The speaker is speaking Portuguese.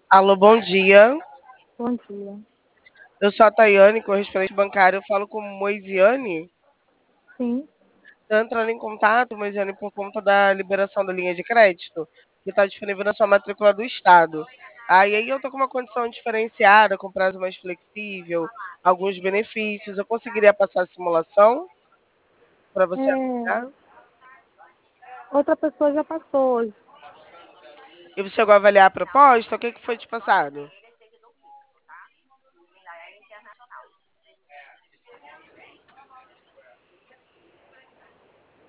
Alô, bom dia. Bom dia. Eu sou a Tayane, correspondente bancária. Eu falo com Moisiane. Sim. Estou entrando em contato, Moisiane, por conta da liberação da linha de crédito, que está disponível na sua matrícula do Estado. Aí eu estou com uma condição diferenciada, com prazo mais flexível, alguns benefícios. Eu conseguiria passar a simulação para você É, avaliar? outra pessoa já passou hoje. E você chegou a avaliar a proposta? O que foi te passado?